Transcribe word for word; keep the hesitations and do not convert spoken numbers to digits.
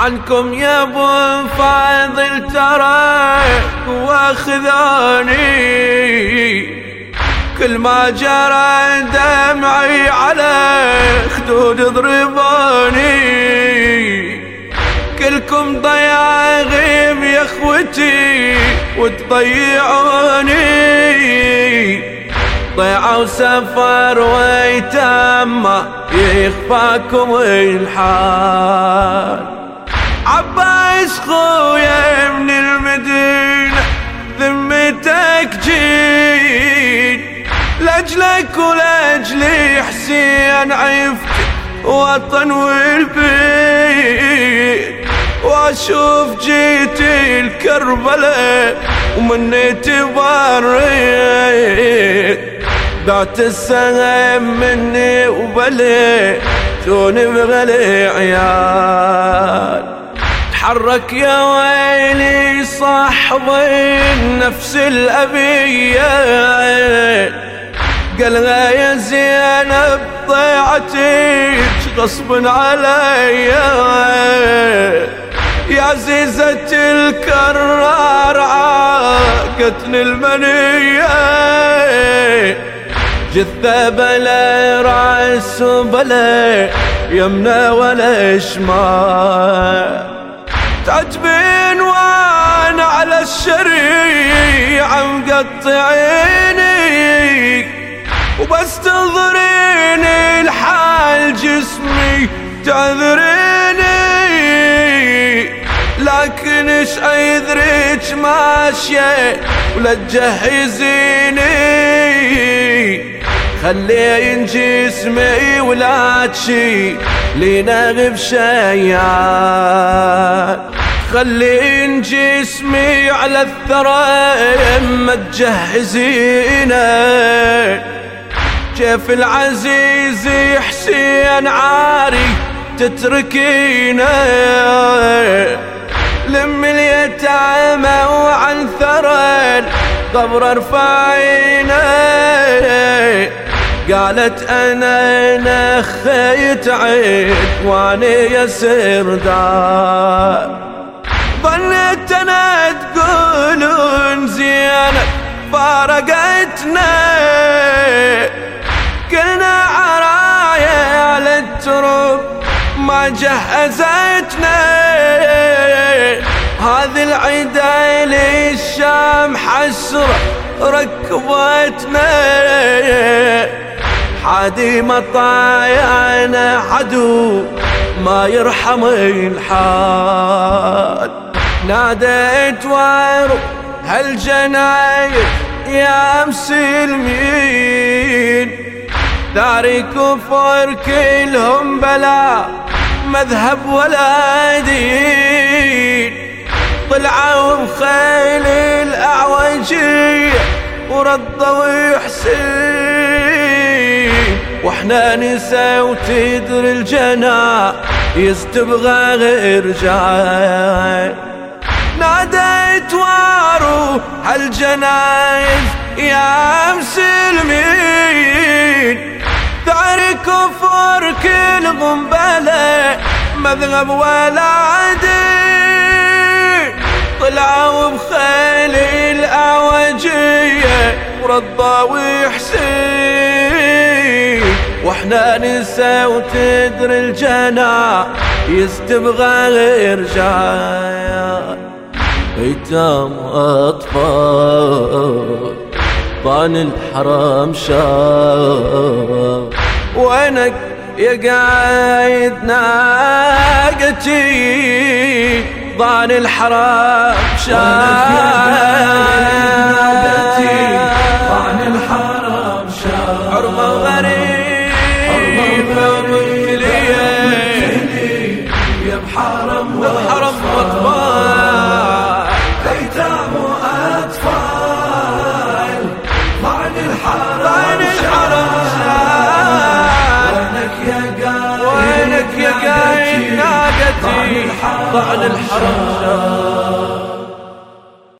عنكم يا ابو فاضل ترى واخذوني، كل ما جرى دمعي على خدود ضربوني، كلكم ضياغيم يا اخوتي وتضيعوني، ضيعوا سفر ويتم ما يخفاكم الحال. عباس خويا من المدينة ذمتك جيت، لاجلك ولاجلي حسين عفت وطن والبيت، واشوف جيتي الكربلاء ومني تبريت، ذات السهم مني وبلي توني بغلي عيال. تحرك يا ويلي صاحب النفس الأبية، قالها يا زينب ضيعتك غصب عليا، يا عزيزة الكرار عاقتني المنية، جثة بلا رأس بلا يمنى ولا شمال، تعجبين وانا على الشريعة مقطعيني، وبس تنظريني الحال جسمي تعذريني، لكن ايش ايذريك ماشية ولا تجهزيني، خلين جسمي ولا تشي لينغب شيان، خلين جسمي على الثرى ما تجهزينه، كيف العزيز حسين عاري تتركينه، لم اليتامى وعن ثرى القبر ارفعينه، قالت انا نخيت عيد واني يا سردار، ظنيت انا تقولون زينب فارقتنا، كلنا عرايا على الترب ما جهزتنا، هذه العدا للشام حسرة ركبتنا، حادي مطايانا عدو ما يرحم الحال، ناديت وارو هالجنايد يا مسلمين، داري كفر كلهم بلا مذهب ولا دين، طلعوا بخيل الأعوجية ورضوا حسين، واحنا نسا وتدري الجناح يستبغى غير جاي، ناديت وارو هالجنايز يا مسلمين، داري كفر كلهم بلا مذهب ولا دين، طلعوا بخيل الأعوجية ورضوا حسين، واحنا نسا وتدري الجناح يستبغى غير جاي، ايتام اطفال طان الحرام شاف، وينك يا قايد ناقتي ضان الحرام شاف، ضان الحرام شاف، حرمة غريبة ومكلية يا بحرم وحرم واطفال، ايتام واطفال ضان الحرام شاف، وينك يا قايد وينك يا قايد ناقتي ضان الحرام شاف.